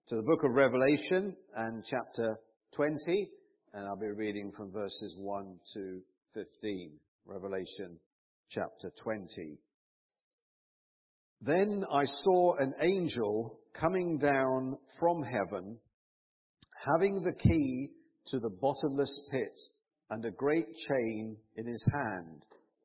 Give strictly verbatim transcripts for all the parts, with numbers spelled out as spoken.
to the book of Revelation and chapter twenty, and I'll be reading from verses one to fifteen. Revelation chapter twenty. Then I saw an angel coming down from heaven, having the key to the bottomless pit and a great chain in his hand.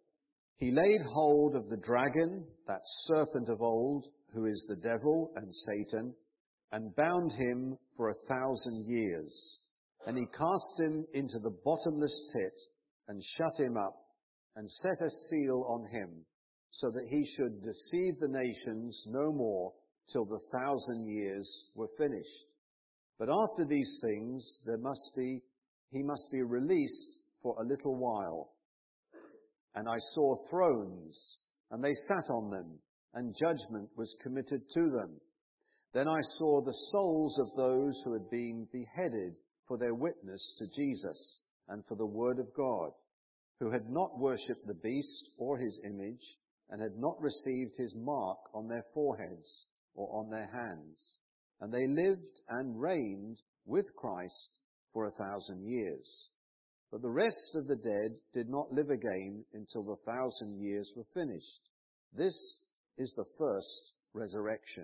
He laid hold of the dragon, that serpent of old, who is the devil and Satan, and bound him for a thousand years. And he cast him into the bottomless pit and shut him up and set a seal on him, so that he should deceive the nations no more till the thousand years were finished. But after these things there must be, he must be released for a little while. And I saw thrones, and they sat on them, and judgment was committed to them. Then I saw the souls of those who had been beheaded for their witness to Jesus and for the word of God, who had not worshipped the beast or his image, and had not received his mark on their foreheads or on their hands. And they lived and reigned with Christ for a thousand years. But the rest of the dead did not live again until the thousand years were finished. This is the first resurrection.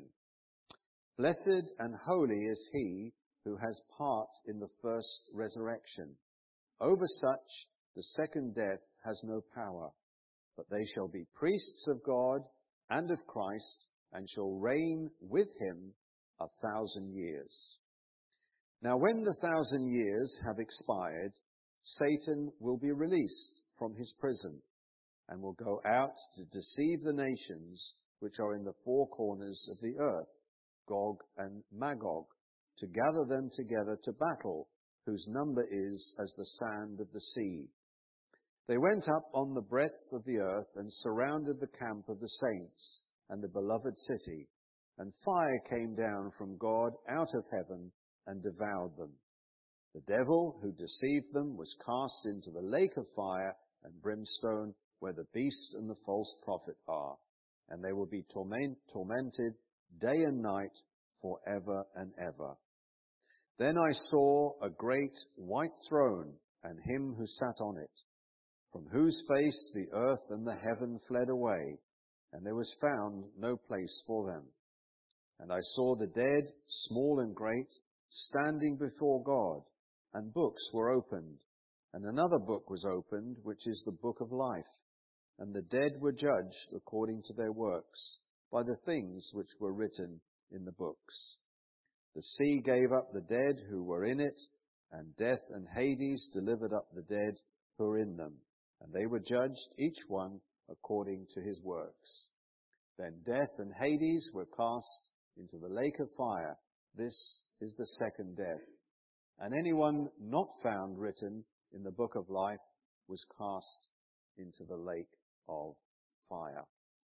Blessed and holy is he who has part in the first resurrection. Over such the second death has no power, but they shall be priests of God and of Christ, and shall reign with him a thousand years. Now when the thousand years have expired, Satan will be released from his prison, and will go out to deceive the nations which are in the four corners of the earth, Gog and Magog, to gather them together to battle, whose number is as the sand of the sea. They went up on the breadth of the earth and surrounded the camp of the saints and the beloved city, and fire came down from God out of heaven and devoured them. The devil who deceived them was cast into the lake of fire and brimstone, where the beast and the false prophet are, and they will be torment, tormented day and night forever and ever. Then I saw a great white throne and him who sat on it, from whose face the earth and the heaven fled away, and there was found no place for them. And I saw the dead, small and great, standing before God, and books were opened. And another book was opened, which is the book of life. And the dead were judged according to their works, by the things which were written in the books. The sea gave up the dead who were in it, and death and Hades delivered up the dead who were in them. And they were judged, each one according to his works. Then death and Hades were cast into the lake of fire. This is the second death. And anyone not found written in the book of life was cast into the lake of fire.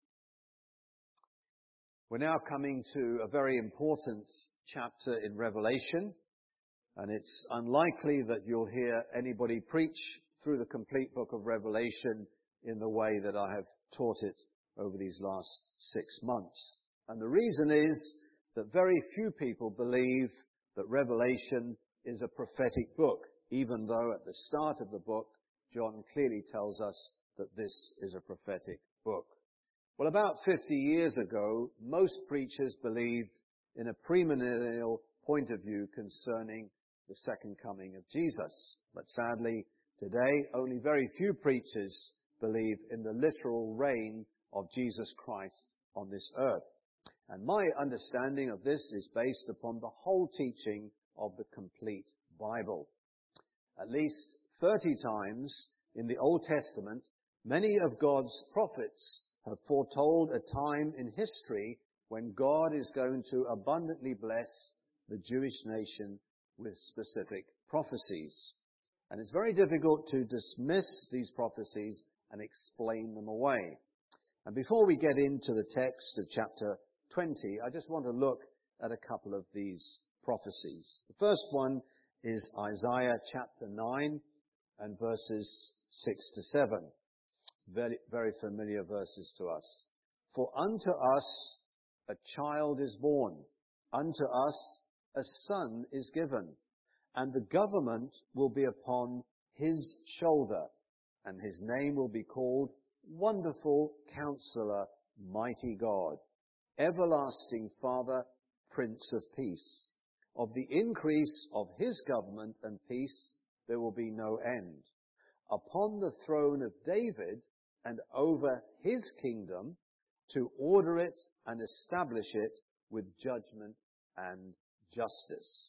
We're now coming to a very important chapter in Revelation, and it's unlikely that you'll hear anybody preach through the complete book of Revelation in the way that I have taught it over these last six months. And the reason is that very few people believe that Revelation is a prophetic book, even though at the start of the book, John clearly tells us that this is a prophetic book. Well, about fifty years ago, most preachers believed in a premillennial point of view concerning the second coming of Jesus. But sadly, today, only very few preachers believe in the literal reign of Jesus Christ on this earth. And my understanding of this is based upon the whole teaching of the complete Bible. At least thirty times in the Old Testament, many of God's prophets have foretold a time in history when God is going to abundantly bless the Jewish nation with specific prophecies. And it's very difficult to dismiss these prophecies and explain them away. And before we get into the text of chapter twenty, I just want to look at a couple of these prophecies. The first one is Isaiah chapter nine and verses six to seven. Very, very familiar verses to us. For unto us a child is born, unto us a son is given, and the government will be upon his shoulder, and his name will be called Wonderful Counselor, Mighty God, Everlasting Father, Prince of Peace. Of the increase of his government and peace there will be no end. Upon the throne of David and over his kingdom, to order it and establish it with judgment and justice.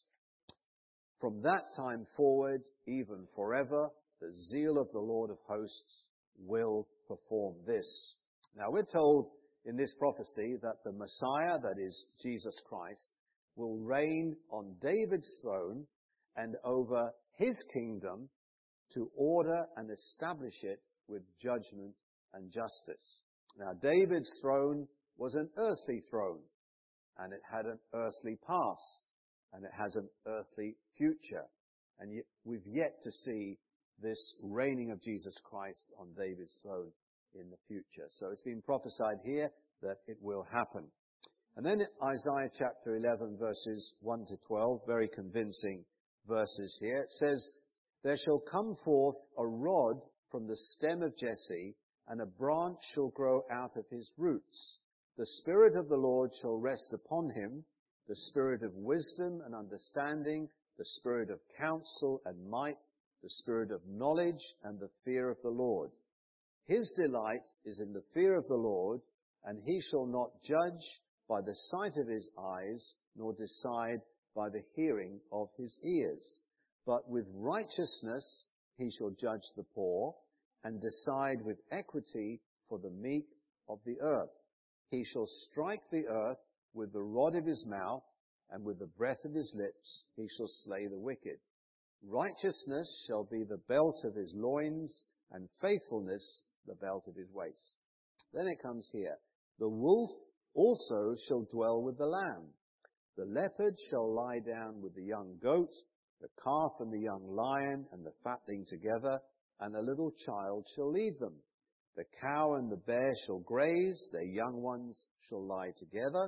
From that time forward, even forever, the zeal of the Lord of hosts will perform this. Now we're told in this prophecy that the Messiah, that is Jesus Christ, will reign on David's throne and over his kingdom to order and establish it with judgment and justice. Now David's throne was an earthly throne, and it had an earthly past, and it has an earthly future. And yet we've yet to see this reigning of Jesus Christ on David's throne in the future. So it's been prophesied here that it will happen. And then Isaiah chapter eleven, verses one to twelve, very convincing verses here. It says, "There shall come forth a rod from the stem of Jesse, and a branch shall grow out of his roots. The Spirit of the Lord shall rest upon him, the Spirit of wisdom and understanding, the Spirit of counsel and might, the Spirit of knowledge and the fear of the Lord. His delight is in the fear of the Lord, and he shall not judge by the sight of his eyes, nor decide by the hearing of his ears. But with righteousness he shall judge the poor, and decide with equity for the meek of the earth. He shall strike the earth with the rod of his mouth, and with the breath of his lips he shall slay the wicked. Righteousness shall be the belt of his loins, and faithfulness the belt of his waist." Then it comes here. "The wolf also shall dwell with the lamb. The leopard shall lie down with the young goat, the calf and the young lion and the fatling together, and a little child shall lead them. The cow and the bear shall graze, their young ones shall lie together.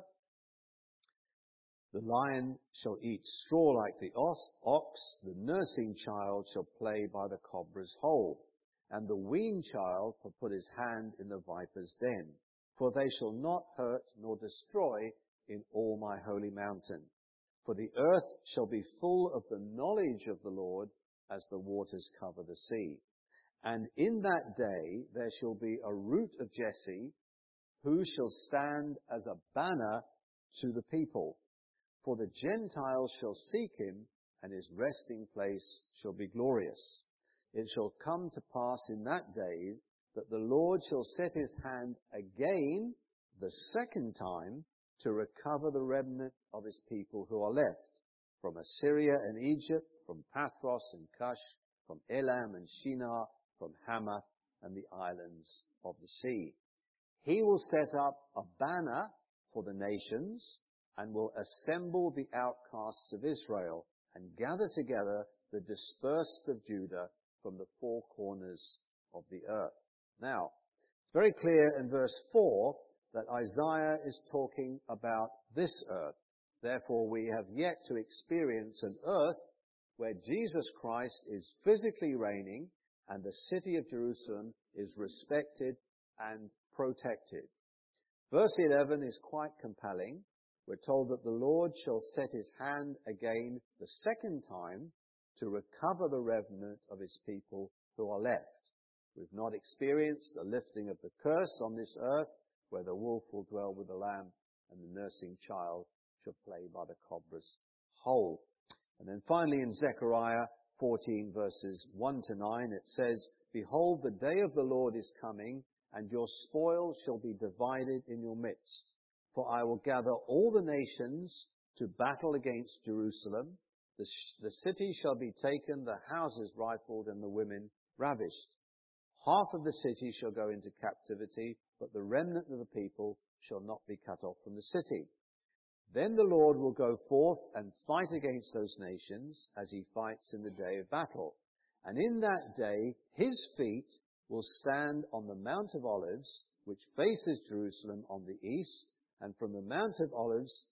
The lion shall eat straw like the ox, the nursing child shall play by the cobra's hole, and the weaned child shall put his hand in the viper's den. For they shall not hurt nor destroy in all my holy mountain. For the earth shall be full of the knowledge of the Lord as the waters cover the sea. And in that day there shall be a root of Jesse, who shall stand as a banner to the people. For the Gentiles shall seek him, and his resting place shall be glorious. It shall come to pass in that day that the Lord shall set his hand again the second time to recover the remnant of his people who are left, from Assyria and Egypt, from Pathros and Cush, from Elam and Shinar, from Hamath and the islands of the sea. He will set up a banner for the nations, and will assemble the outcasts of Israel, and gather together the dispersed of Judah from the four corners of the earth." Now, it's very clear in verse four that Isaiah is talking about this earth. Therefore, we have yet to experience an earth where Jesus Christ is physically reigning and the city of Jerusalem is respected and protected. Verse eleven is quite compelling. We're told that the Lord shall set his hand again the second time to recover the remnant of his people who are left. We've not experienced the lifting of the curse on this earth, where the wolf will dwell with the lamb and the nursing child shall play by the cobra's hole. And then finally in Zechariah fourteen verses one to nine it says, "Behold, the day of the Lord is coming, and your spoil shall be divided in your midst. For I will gather all the nations to battle against Jerusalem. The, sh- the city shall be taken, the houses rifled, and the women ravished. Half of the city shall go into captivity, but the remnant of the people shall not be cut off from the city. Then the Lord will go forth and fight against those nations, as he fights in the day of battle. And in that day his feet will stand on the Mount of Olives, which faces Jerusalem on the east, and from the Mount of Olives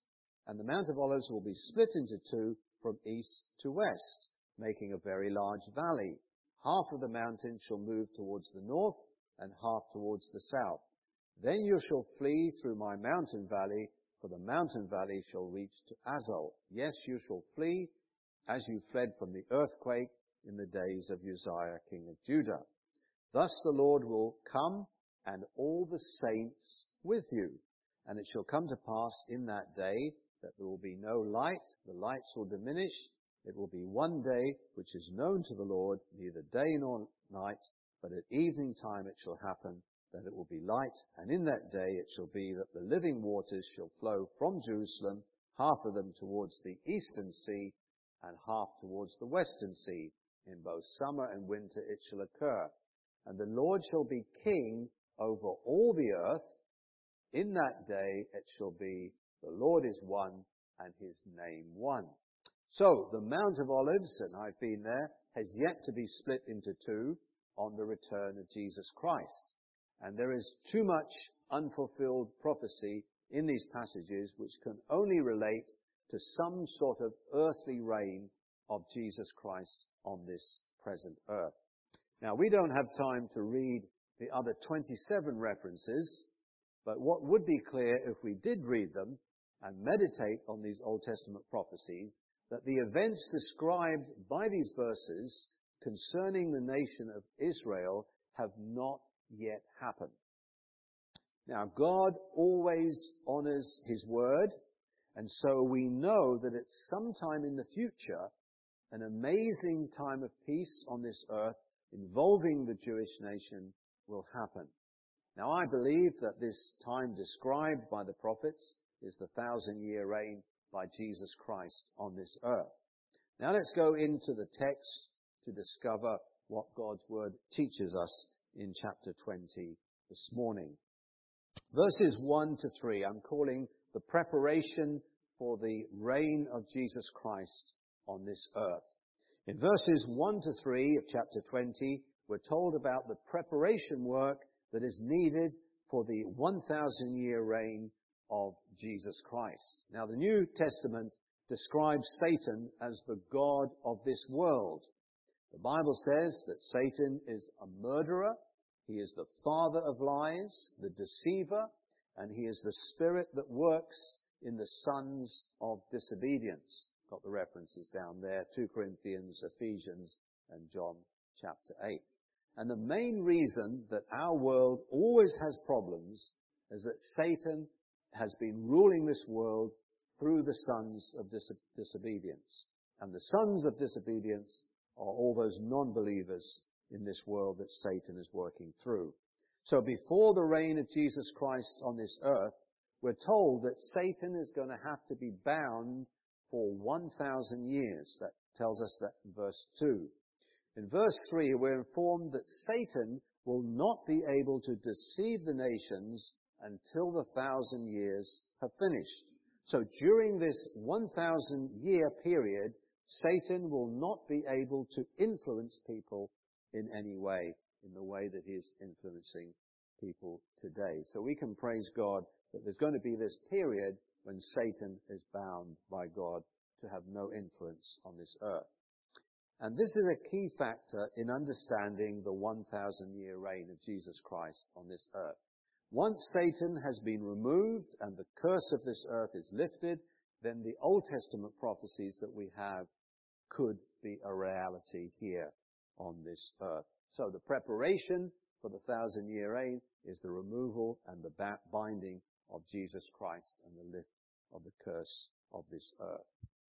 And the Mount of Olives will be split into two from east to west, making a very large valley. Half of the mountain shall move towards the north and half towards the south. Then you shall flee through my mountain valley, for the mountain valley shall reach to Azal. Yes, you shall flee as you fled from the earthquake in the days of Uzziah, king of Judah. Thus the Lord will come, and all the saints with you. And it shall come to pass in that day that there will be no light, the lights will diminish. It will be one day which is known to the Lord, neither day nor night, but at evening time it shall happen that it will be light, and in that day it shall be that the living waters shall flow from Jerusalem, half of them towards the eastern sea, and half towards the western sea. In both summer and winter it shall occur. And the Lord shall be king over all the earth. In that day it shall be, the Lord is one, and his name one. So, the Mount of Olives, and I've been there, has yet to be split into two on the return of Jesus Christ. And there is too much unfulfilled prophecy in these passages which can only relate to some sort of earthly reign of Jesus Christ on this present earth. Now, we don't have time to read the other twenty-seven references, but what would be clear if we did read them and meditate on these Old Testament prophecies, that the events described by these verses concerning the nation of Israel have not yet happened. Now, God always honors his word, and so we know that at some time in the future, an amazing time of peace on this earth involving the Jewish nation will happen. Now, I believe that this time described by the prophets is the thousand-year reign by Jesus Christ on this earth. Now, let's go into the text to discover what God's word teaches us in chapter twenty this morning. Verses one to three, I'm calling the preparation for the reign of Jesus Christ on this earth. In verses one to three of chapter twenty, we're told about the preparation work that is needed for the one thousand year reign of Jesus Christ. Now, the New Testament describes Satan as the god of this world. The Bible says that Satan is a murderer, he is the father of lies, the deceiver, and he is the spirit that works in the sons of disobedience. Got the references down there, two Corinthians, Ephesians, and John chapter eight. And the main reason that our world always has problems is that Satan has been ruling this world through the sons of dis- disobedience. And the sons of disobedience are all those non-believers in this world that Satan is working through. So before the reign of Jesus Christ on this earth, we're told that Satan is going to have to be bound for one thousand years. That tells us that in verse two. In verse three, we're informed that Satan will not be able to deceive the nations until the thousand years have finished. So during this one thousand year period, Satan will not be able to influence people in any way, in the way that he is influencing people today. So we can praise God that there's going to be this period when Satan is bound by God to have no influence on this earth. And this is a key factor in understanding the one thousand year reign of Jesus Christ on this earth. Once Satan has been removed and the curse of this earth is lifted, then the Old Testament prophecies that we have could be a reality here on this earth. So the preparation for the thousand year reign is the removal and the binding of Jesus Christ and the lift of the curse of this earth.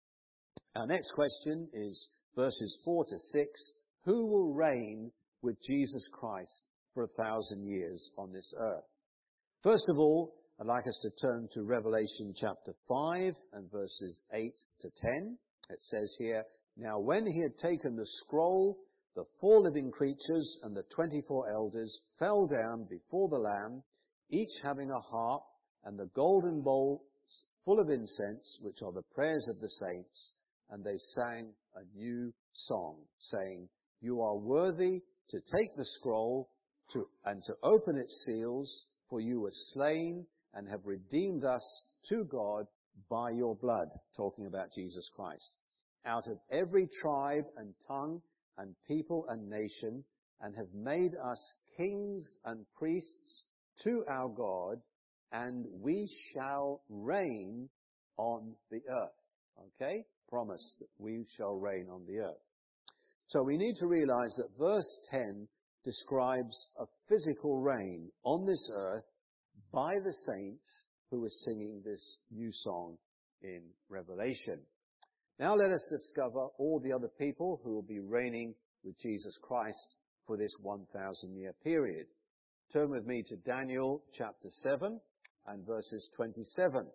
Our next question is verses four to six. Who will reign with Jesus Christ for a thousand years on this earth? First of all, I'd like us to turn to Revelation chapter five and verses eight to ten. It says here, "Now when he had taken the scroll, the four living creatures and the twenty-four elders fell down before the Lamb, each having a harp and the golden bowls full of incense, which are the prayers of the saints, and they sang a new song, saying, 'You are worthy to take the scroll to, and to open its seals, for you were slain and have redeemed us to God by your blood, talking about Jesus Christ, out of every tribe and tongue and people and nation, and have made us kings and priests to our God, and we shall reign on the earth. Okay? Promise that we shall reign on the earth. So we need to realize that verse ten describes a physical reign on this earth by the saints who are singing this new song in Revelation. Now let us discover all the other people who will be reigning with Jesus Christ for this one thousand year period. Turn with me to Daniel chapter seven and verses twenty-seven.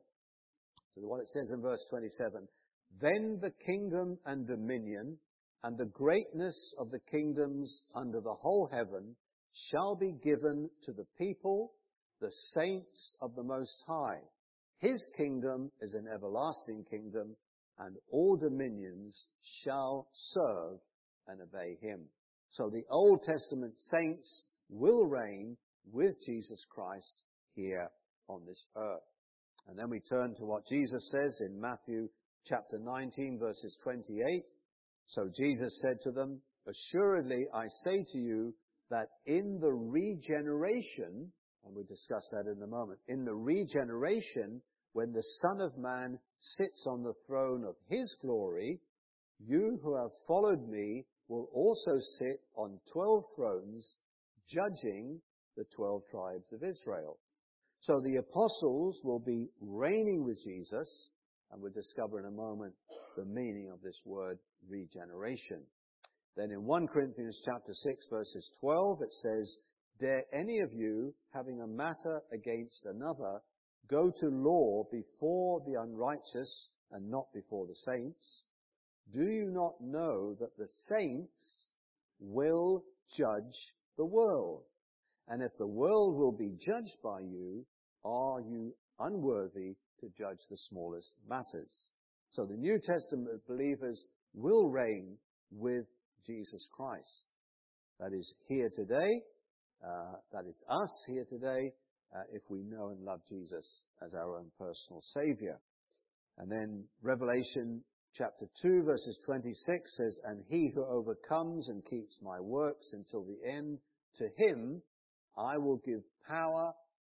So what it says in verse twenty-seven, then the kingdom and dominion and the greatness of the kingdoms under the whole heaven shall be given to the people, the saints of the Most High. His kingdom is an everlasting kingdom, and all dominions shall serve and obey him. So the Old Testament saints will reign with Jesus Christ here on this earth. And then we turn to what Jesus says in Matthew chapter nineteen, verses twenty-eight. So Jesus said to them, assuredly I say to you that in the regeneration, and we'll discuss that in a moment, in the regeneration, when the Son of Man sits on the throne of his glory, you who have followed me will also sit on twelve thrones, judging the twelve tribes of Israel. So the apostles will be reigning with Jesus, and we'll discover in a moment the meaning of this word regeneration. Then in First Corinthians chapter six, verses twelve, it says, dare any of you, having a matter against another, go to law before the unrighteous and not before the saints? Do you not know that the saints will judge the world? And if the world will be judged by you, are you unworthy to judge the smallest matters? So the New Testament believers will reign with Jesus Christ. That is here today. Uh, that is us here today, uh, if we know and love Jesus as our own personal Savior. And then Revelation chapter two, verses twenty-six says, and he who overcomes and keeps my works until the end, to him I will give power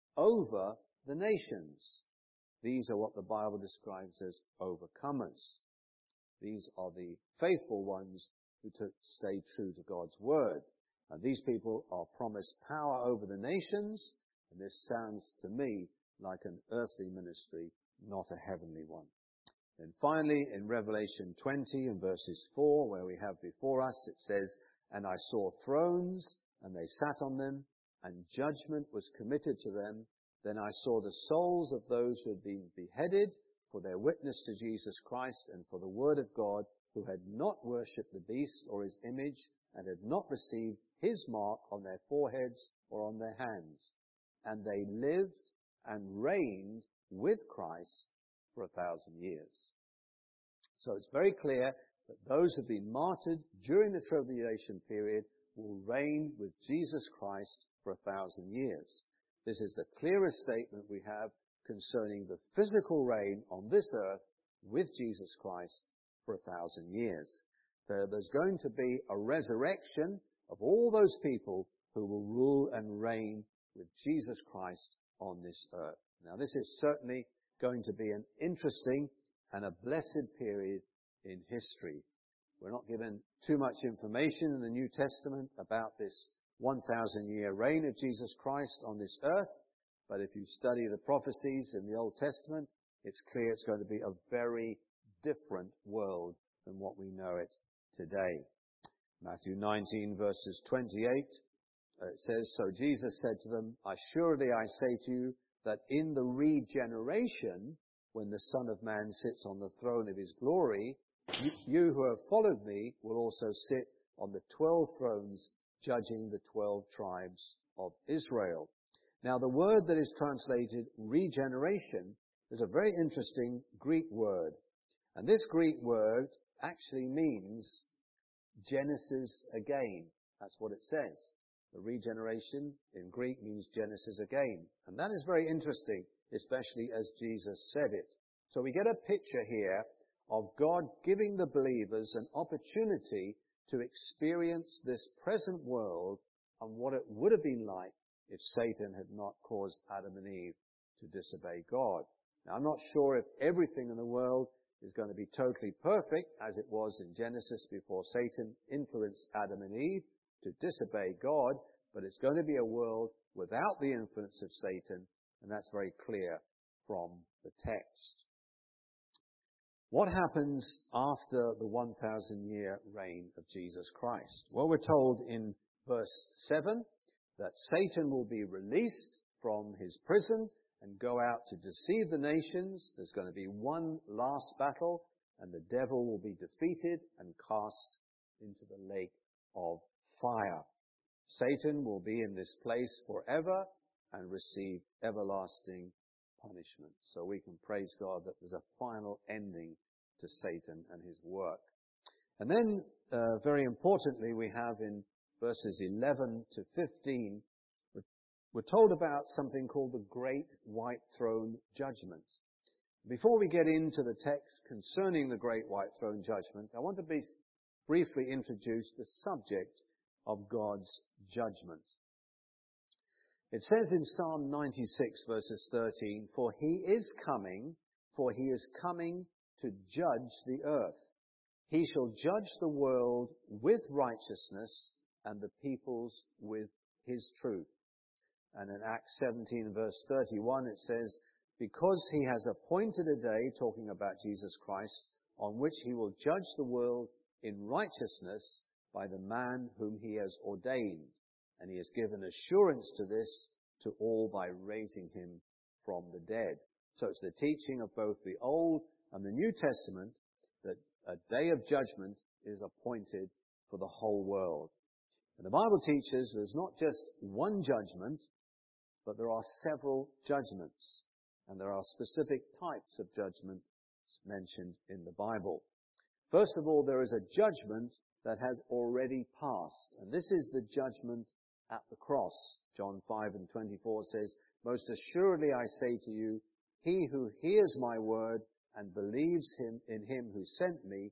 over the nations. These are what the Bible describes as overcomers. These are the faithful ones who to stay true to God's word. And these people are promised power over the nations, and this sounds to me like an earthly ministry, not a heavenly one. And finally, in Revelation twenty and verses four, where we have before us, it says, and I saw thrones, and they sat on them, and judgment was committed to them. Then I saw the souls of those who had been beheaded for their witness to Jesus Christ and for the word of God, who had not worshipped the beast or his image, and had not received his mark on their foreheads or on their hands. And they lived and reigned with Christ for a thousand years. So it's very clear that those who have been martyred during the tribulation period will reign with Jesus Christ for a thousand years. This is the clearest statement we have concerning the physical reign on this earth with Jesus Christ for a thousand years. So there's going to be a resurrection of all those people who will rule and reign with Jesus Christ on this earth. Now, this is certainly going to be an interesting and a blessed period in history. We're not given too much information in the New Testament about this one thousand year reign of Jesus Christ on this earth, but if you study the prophecies in the Old Testament, it's clear it's going to be a very different world than what we know it today. Matthew nineteen, verses twenty-eight, uh, it says, so Jesus said to them, assuredly I say to you that in the regeneration, when the Son of Man sits on the throne of his glory, you, you who have followed me will also sit on the twelve thrones, judging the twelve tribes of Israel. Now, the word that is translated regeneration is a very interesting Greek word. And this Greek word actually means Genesis again. That's what it says. The regeneration in Greek means Genesis again. And that is very interesting, especially as Jesus said it So we get a picture here of God giving the believers an opportunity to experience this present world and what it would have been like if Satan had not caused Adam and Eve to disobey God. Now, I'm not sure if everything in the world is going to be totally perfect, as it was in Genesis before Satan influenced Adam and Eve to disobey God, but it's going to be a world without the influence of Satan, and that's very clear from the text. What happens after the one thousand year reign of Jesus Christ? Well, we're told in verse seven that Satan will be released from his prison and go out to deceive the nations. There's going to be one last battle, and the devil will be defeated and cast into the lake of fire. Satan will be in this place forever and receive everlasting punishment. So we can praise God that there's a final ending to Satan and his work. And then, uh, very importantly, we have in verses eleven to fifteen, we're, we're told about something called the Great White Throne Judgment. Before we get into the text concerning the Great White Throne Judgment, I want to be briefly introduce the subject of God's judgment. It says in Psalm ninety-six verses thirteen, "For he is coming, for he is coming to judge the earth. He shall judge the world with righteousness and the peoples with his truth." And in Acts seventeen verse thirty-one it says, "Because he has appointed a day," talking about Jesus Christ, "on which he will judge the world in righteousness by the man whom he has ordained. And he has given assurance to this to all by raising him from the dead." So it's the teaching of both the Old and the New Testament that a day of judgment is appointed for the whole world. And the Bible teaches there's not just one judgment, but there are several judgments. And there are specific types of judgment mentioned in the Bible. First of all, there is a judgment that has already passed. And this is the judgment at the cross. John five and twenty-four says, "Most assuredly I say to you, he who hears my word and believes him in him who sent me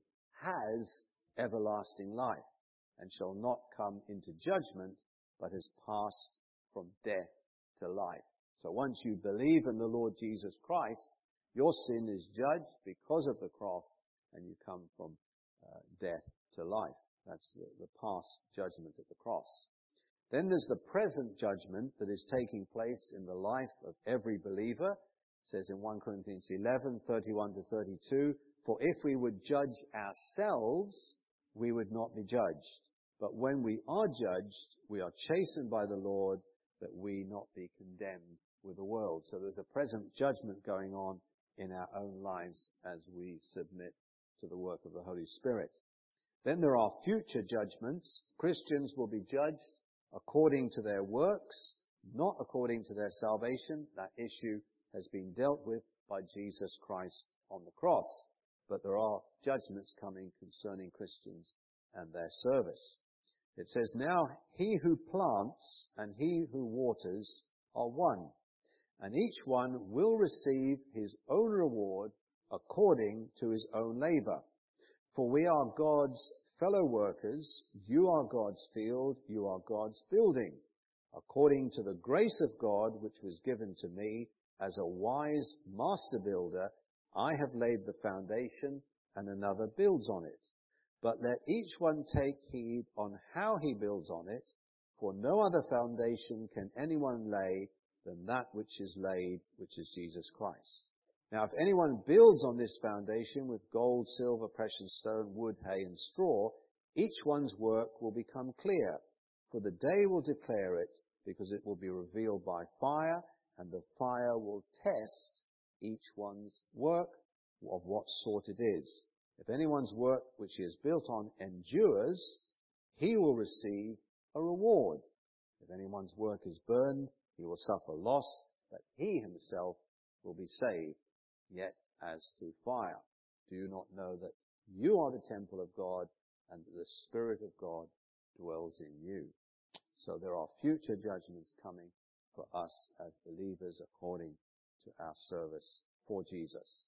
has everlasting life, and shall not come into judgment, but has passed from death to life." So once you believe in the Lord Jesus Christ, your sin is judged because of the cross, and you come from uh, death to life. That's the, the past judgment at the cross. Then there's the present judgment that is taking place in the life of every believer. It says in First Corinthians eleven, thirty-one to thirty-two, "For if we would judge ourselves, we would not be judged. But when we are judged, we are chastened by the Lord, that we not be condemned with the world." So there's a present judgment going on in our own lives as we submit to the work of the Holy Spirit. Then there are future judgments. Christians will be judged according to their works, not according to their salvation. That issue has been dealt with by Jesus Christ on the cross. But there are judgments coming concerning Christians and their service. It says, "Now he who plants and he who waters are one, and each one will receive his own reward according to his own labor. For we are God's fellow workers. You are God's field. You are God's building. According to the grace of God which was given to me as a wise master builder, I have laid the foundation, and another builds on it. But let each one take heed on how he builds on it, for no other foundation can anyone lay than that which is laid, which is Jesus Christ. Now, if anyone builds on this foundation with gold, silver, precious stone, wood, hay, and straw, each one's work will become clear, for the day will declare it, because it will be revealed by fire, and the fire will test each one's work of what sort it is. If anyone's work which he has built on endures, he will receive a reward. If anyone's work is burned, he will suffer loss, but he himself will be saved, yet as through fire. Do you not know that you are the temple of God, and that the Spirit of God dwells in you? So there are future judgments coming for us as believers according to our service for Jesus.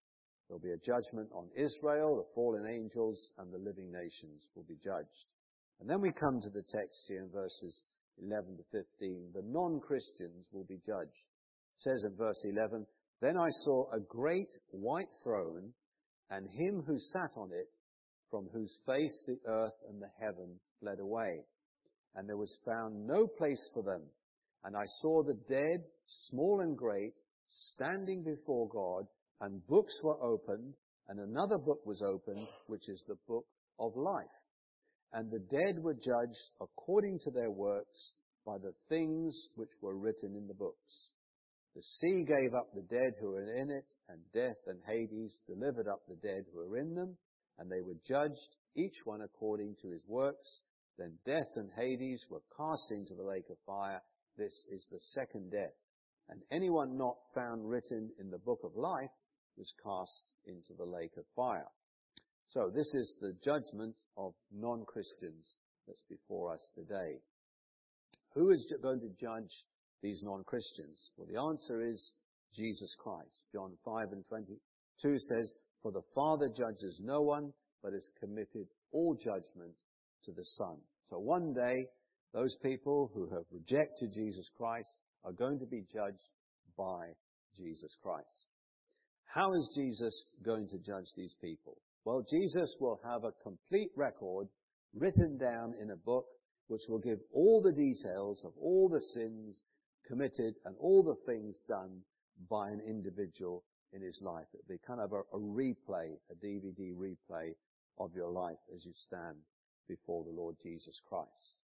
There'll be a judgment on Israel, the fallen angels, and the living nations will be judged. And then we come to the text here in verses eleven to fifteen. The non-Christians will be judged. It says in verse eleven, "Then I saw a great white throne, and him who sat on it, from whose face the earth and the heaven fled away. And there was found no place for them. And I saw the dead, small and great, standing before God, and books were opened, and another book was opened, which is the book of life. And the dead were judged according to their works by the things which were written in the books. The sea gave up the dead who were in it, and death and Hades delivered up the dead who were in them, and they were judged, each one according to his works. Then death and Hades were cast into the lake of fire. This is the second death. And anyone not found written in the book of life was cast into the lake of fire." So this is the judgment of non-Christians that's before us today. Who is going to judge these non-Christians? Well, the answer is Jesus Christ. John five and twenty-two says, "For the Father judges no one, but has committed all judgment to the Son." So one day, those people who have rejected Jesus Christ are going to be judged by Jesus Christ. How is Jesus going to judge these people? Well, Jesus will have a complete record written down in a book which will give all the details of all the sins committed and all the things done by an individual in his life. It'll be kind of a, a replay, a D V D replay of your life as you stand before the Lord Jesus Christ.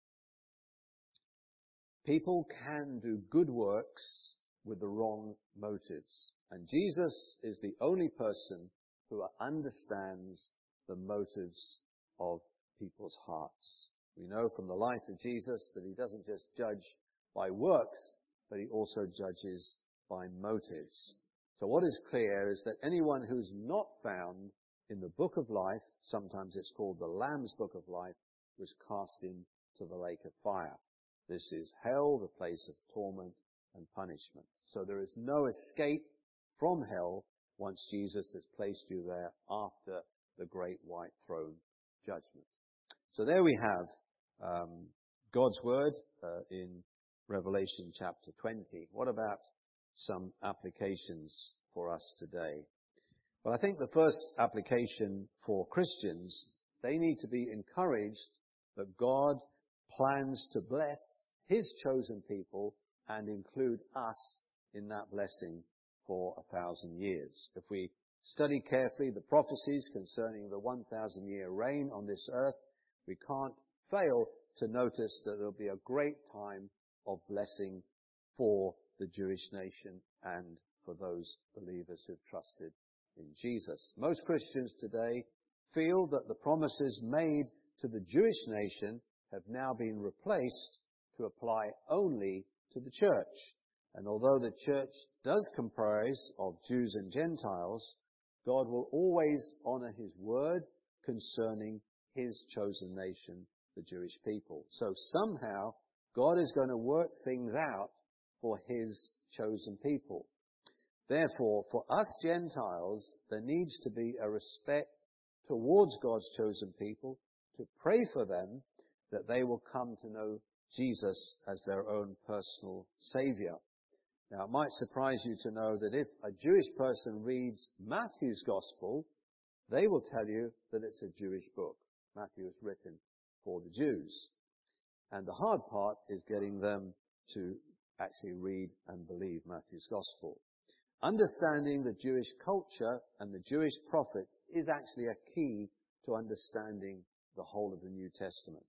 People can do good works with the wrong motives. And Jesus is the only person who understands the motives of people's hearts. We know from the life of Jesus that he doesn't just judge by works, but he also judges by motives. So what is clear is that anyone who's not found in the book of life, sometimes it's called the Lamb's book of life, was cast into the lake of fire. This is hell, the place of torment and punishment. So there is no escape from hell once Jesus has placed you there after the great white throne judgment. So there we have um, God's word uh, in Revelation chapter twenty. What about some applications for us today? Well, I think the first application for Christians, they need to be encouraged that God plans to bless his chosen people and include us in that blessing for a thousand years. If we study carefully the prophecies concerning the one thousand year reign on this earth, we can't fail to notice that there'll be a great time of blessing for the Jewish nation and for those believers who've trusted in Jesus. Most Christians today feel that the promises made to the Jewish nation have now been replaced to apply only to the church. And although the church does comprise of Jews and Gentiles, God will always honor his word concerning his chosen nation, the Jewish people. So somehow God is going to work things out for his chosen people. Therefore, for us Gentiles, there needs to be a respect towards God's chosen people, to pray for them that they will come to know Jesus as their own personal Savior. Now, it might surprise you to know that if a Jewish person reads Matthew's Gospel, they will tell you that it's a Jewish book. Matthew is written for the Jews. And the hard part is getting them to actually read and believe Matthew's Gospel. Understanding the Jewish culture and the Jewish prophets is actually a key to understanding the whole of the New Testament.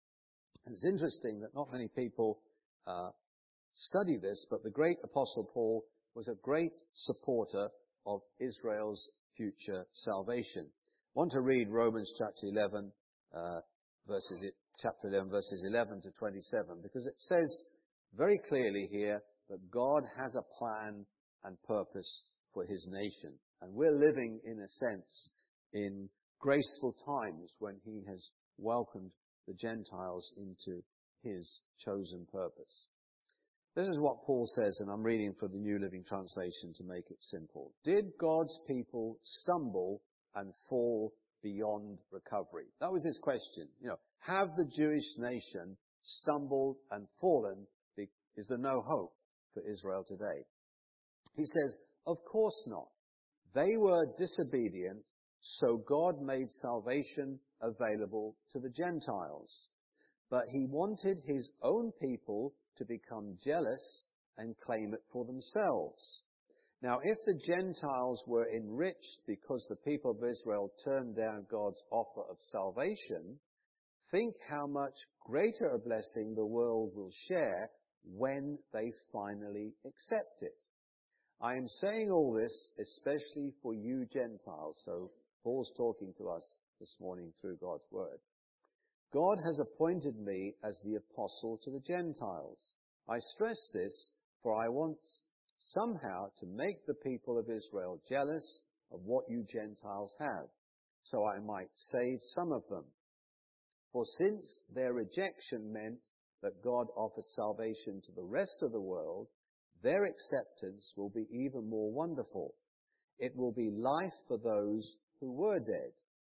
And it's interesting that not many people uh, study this, but the great Apostle Paul was a great supporter of Israel's future salvation. I want to read Romans chapter eleven, uh, verses chapter eleven, verses eleven to twenty-seven, because it says very clearly here that God has a plan and purpose for his nation. And we're living, in a sense, in graceful times when he has welcomed the Gentiles into his chosen purpose. This is what Paul says, and I'm reading from the New Living Translation to make it simple. Did God's people stumble and fall beyond recovery? That was his question. You know, have the Jewish nation stumbled and fallen? Is there no hope for Israel today? He says, of course not. They were disobedient, so God made salvation available to the Gentiles. But he wanted his own people to become jealous and claim it for themselves. Now, if the Gentiles were enriched because the people of Israel turned down God's offer of salvation, think how much greater a blessing the world will share when they finally accept it. I am saying all this especially for you Gentiles. So Paul's talking to us this morning through God's word. God has appointed me as the apostle to the Gentiles. I stress this, for I want somehow to make the people of Israel jealous of what you Gentiles have, so I might save some of them. For since their rejection meant that God offers salvation to the rest of the world, their acceptance will be even more wonderful. It will be life for those who were dead.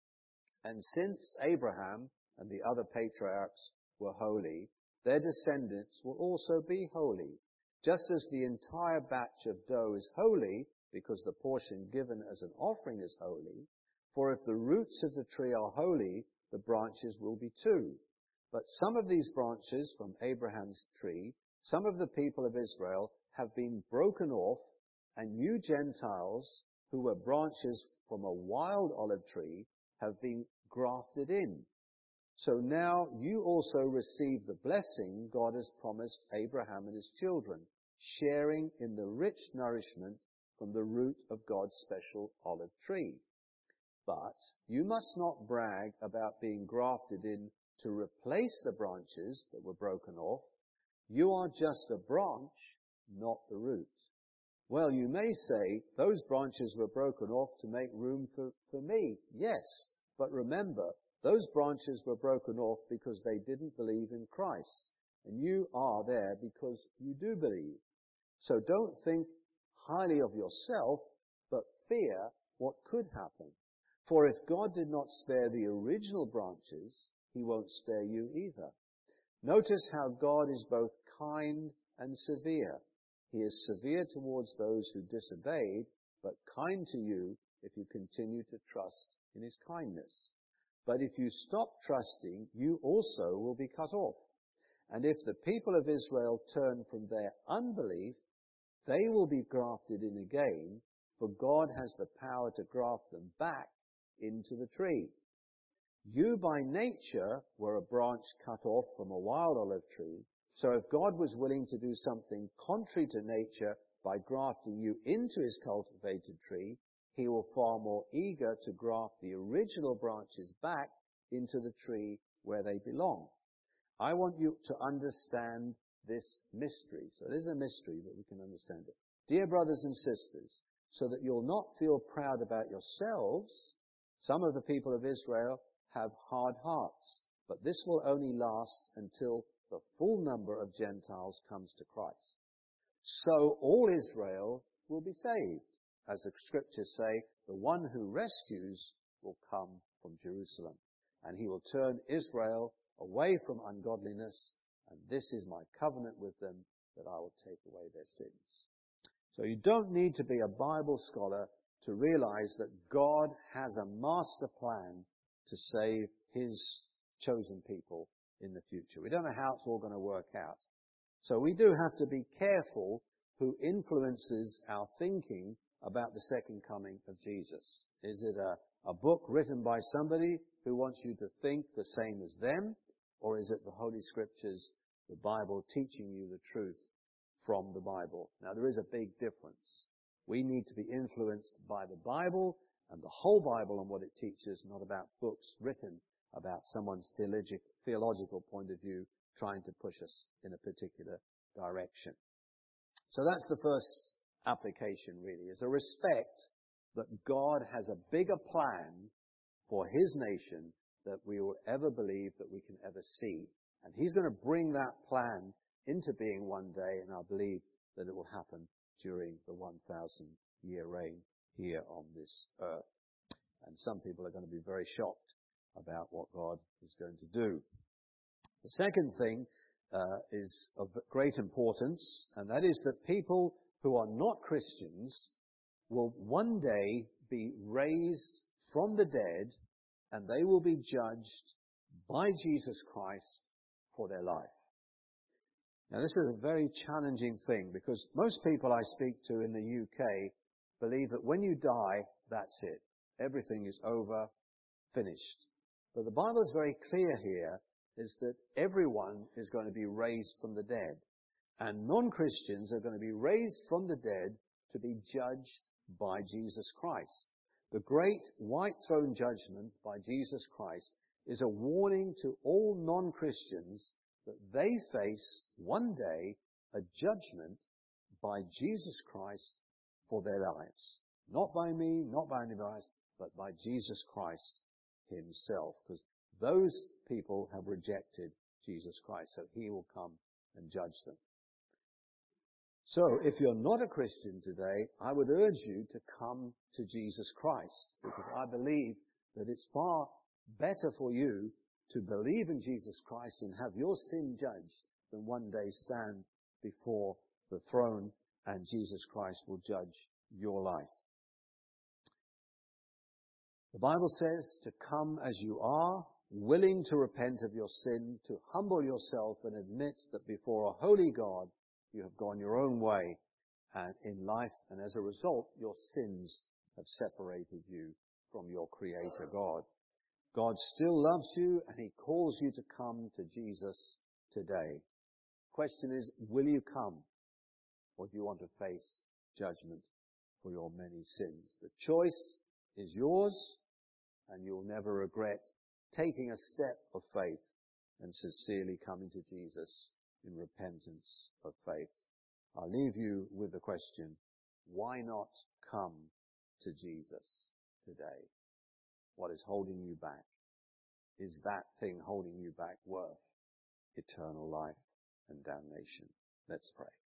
And since Abraham and the other patriarchs were holy, their descendants will also be holy, just as the entire batch of dough is holy, because the portion given as an offering is holy. For if the roots of the tree are holy, the branches will be too. But some of these branches from Abraham's tree, some of the people of Israel, have been broken off, and you Gentiles, who were branches from a wild olive tree, have been grafted in. So now you also receive the blessing God has promised Abraham and his children, sharing in the rich nourishment from the root of God's special olive tree. But you must not brag about being grafted in to replace the branches that were broken off. You are just a branch, not the root. Well, you may say, those branches were broken off to make room for, for me. Yes, but remember, those branches were broken off because they didn't believe in Christ. And you are there because you do believe. So don't think highly of yourself, but fear what could happen. For if God did not spare the original branches, he won't spare you either. Notice how God is both kind and severe. He is severe towards those who disobeyed, but kind to you if you continue to trust in his kindness. But if you stop trusting, you also will be cut off. And if the people of Israel turn from their unbelief, they will be grafted in again, for God has the power to graft them back into the tree. You by nature were a branch cut off from a wild olive tree. So if God was willing to do something contrary to nature by grafting you into his cultivated tree, he will far more eager to graft the original branches back into the tree where they belong. I want you to understand this mystery. So it is a mystery, but we can understand it. Dear brothers and sisters, so that you'll not feel proud about yourselves, some of the people of Israel have hard hearts, but this will only last until the full number of Gentiles comes to Christ. So all Israel will be saved. As the scriptures say, the one who rescues will come from Jerusalem, and he will turn Israel away from ungodliness, and this is my covenant with them, that I will take away their sins. So you don't need to be a Bible scholar to realize that God has a master plan to save his chosen people in the future. We don't know how it's all going to work out. So we do have to be careful who influences our thinking about the second coming of Jesus. Is it a, a book written by somebody who wants you to think the same as them? Or is it the Holy Scriptures, the Bible, teaching you the truth from the Bible? Now, there is a big difference. We need to be influenced by the Bible and the whole Bible and what it teaches, not about books written about someone's theologic, theological point of view trying to push us in a particular direction. So that's the first application, really, is a respect that God has a bigger plan for his nation that we will ever believe that we can ever see. And he's going to bring that plan into being one day, and I believe that it will happen during the one thousand year reign here on this earth. And some people are going to be very shocked about what God is going to do. The second thing uh, is of great importance, and that is that people who are not Christians will one day be raised from the dead, and they will be judged by Jesus Christ for their life. Now, this is a very challenging thing, because most people I speak to in the U K believe that when you die, that's it. Everything is over, finished. But the Bible is very clear here, is that everyone is going to be raised from the dead. And non-Christians are going to be raised from the dead to be judged by Jesus Christ. The great white throne judgment by Jesus Christ is a warning to all non-Christians that they face one day a judgment by Jesus Christ for their lives. Not by me, not by anybody else, but by Jesus Christ himself. Because those people have rejected Jesus Christ, so he will come and judge them. So, if you're not a Christian today, I would urge you to come to Jesus Christ, because I believe that it's far better for you to believe in Jesus Christ and have your sin judged than one day stand before the throne and Jesus Christ will judge your life. The Bible says to come as you are, willing to repent of your sin, to humble yourself and admit that before a holy God you have gone your own way and in life, and as a result your sins have separated you from your Creator God. God still loves you and he calls you to come to Jesus today. Question is, will you come, or do you want to face judgment for your many sins? The choice is yours, and you'll never regret taking a step of faith and sincerely coming to Jesus in repentance of faith. I'll leave you with the question, why not come to Jesus today? What is holding you back? Is that thing holding you back worth eternal life and damnation? Let's pray.